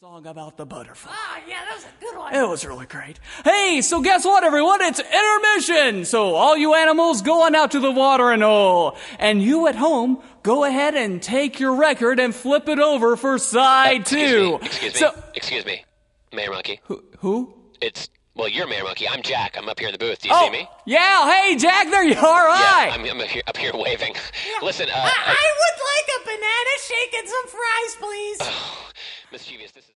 Song about the butterfly. Oh, yeah, that was a good one. It was really great. Hey, so guess what, everyone? It's intermission! So all you animals, go on out to the watering hole. And you at home, go ahead and take your record and flip it over for side two. Excuse me. Mayor Monkey. Who? Well, you're Mayor Monkey. I'm Jack. I'm up here in the booth. Do you see me? Yeah, hey, Jack, there you are. Hi. Yeah, I'm up here waving. Yeah. Listen, I would like a banana shake and some fries, please. Mischievous, this is...